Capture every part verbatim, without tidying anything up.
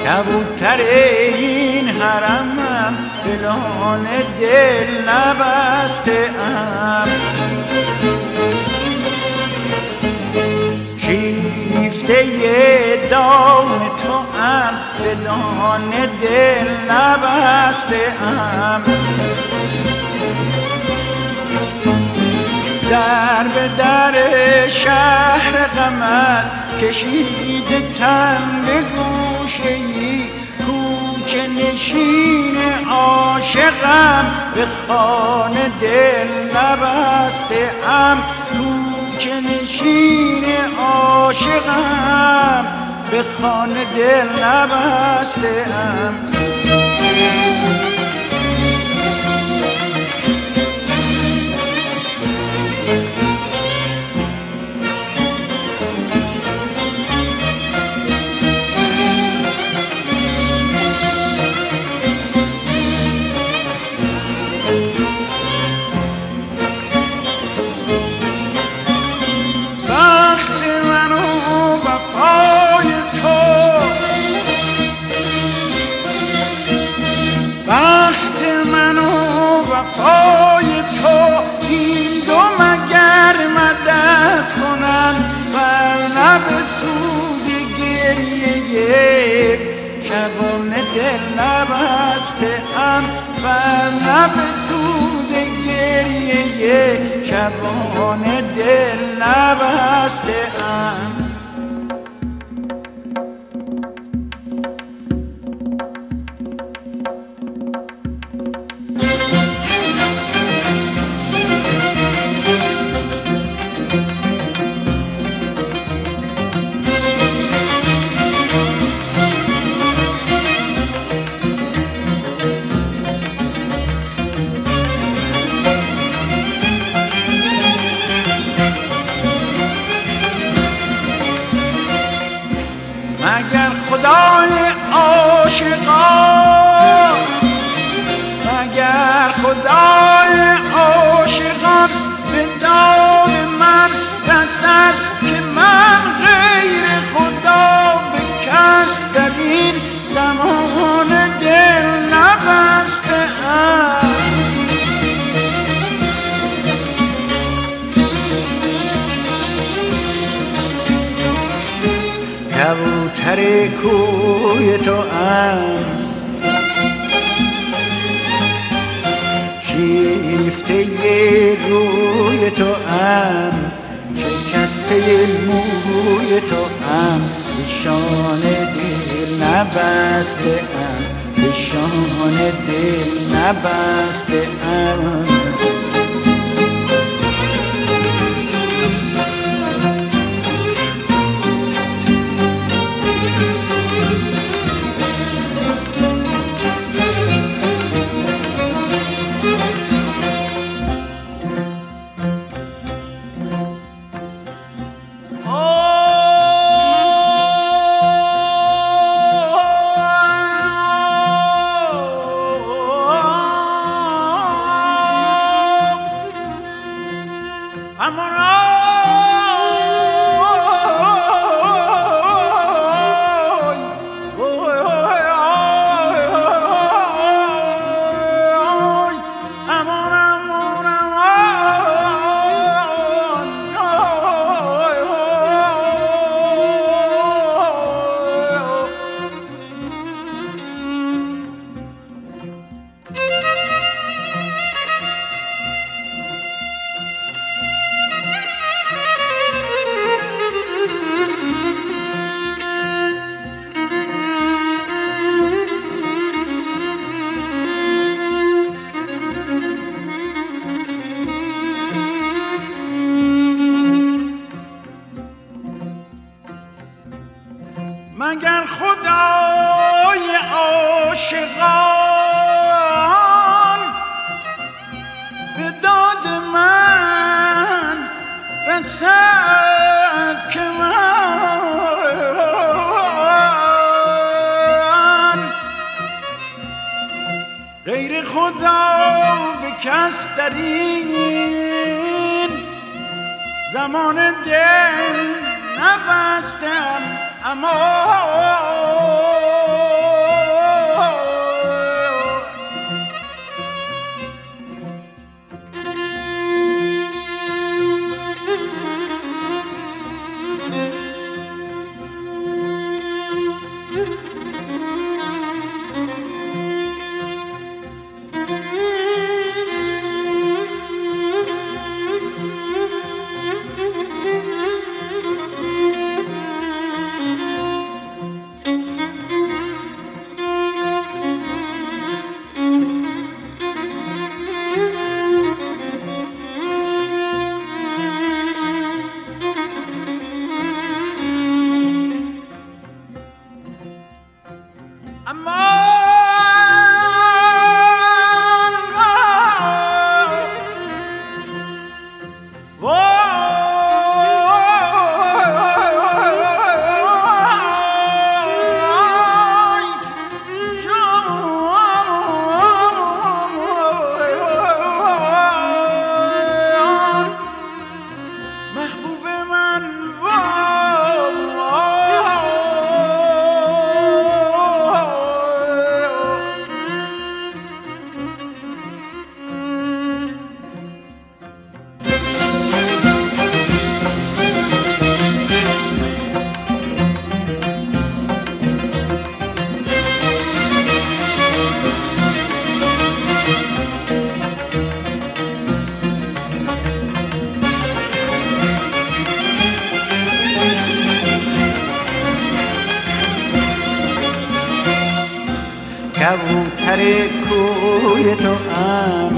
کبوتر این حرمم به لان دل نبسته ام، شیفته دان تو ام به دان دل نبسته ام، در به در شهر غمت کشیده تن به گوشه‌ای، کوچه نشین عاشقم به خانه دل نبسته ام، کوچه نشین عاشقم به خانه دل نبسته ام. وفای تو این دو مگر مدد کنن، ورنه به سوز گریه شبان دل نبسته ام، ورنه به سوز گریه شبان دل نبسته ام. مگر خدای عاشقان، مگر خدای عاشقان به داد من رسد که من غیر خدا به کس در این زمان دل نبسته ام. کبوتر کوی تو ام، شیفته روی تو ام، شکسته موی تو ام، به شان دل نبسته ام، به شان دل نبسته ام. مگر خدای عاشقان به داد من رسد که من غیر خدا به کس در این زمان دل نبستم. اما اما کبوتر کوی تو ام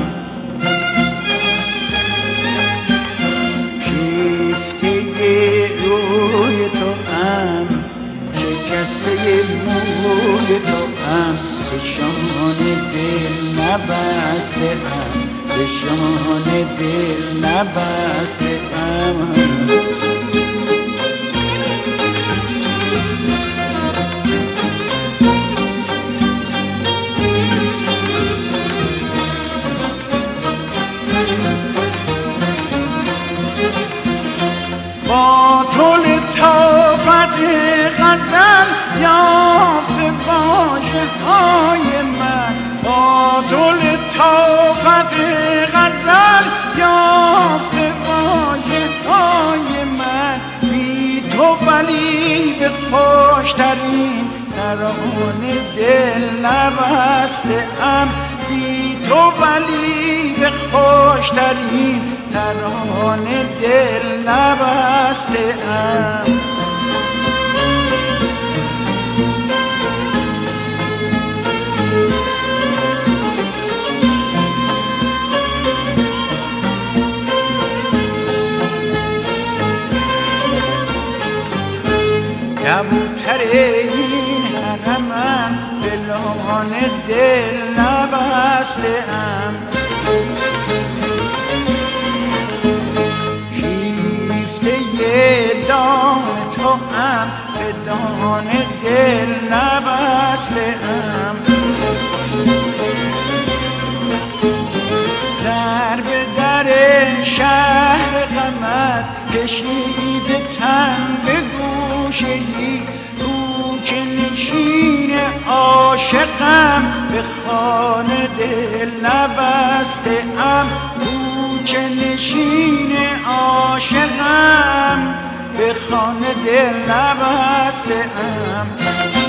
شیفته روی تو ام شکسته موی تو ام به شان دل نبسته ام به شان دل نبسته ام با تو لطافت غزل یافته واژه های من با تو لطافت غزل یافته واژه های من بی تو ولی به خوشترین ترانه دل نبسته ام بی تو ولی به خوشترین ترانه دل نبسته ام کبوتر این حرمم به لان دل نبسته ام دان تو ام به دان دل نبسته ام در به در شهر غمت کشیده تن به گوشه‌ای کوچه نشین عاشقم به خانه دل نبسته ام کوچه نشین عاشقم به خانه دل نبسته ام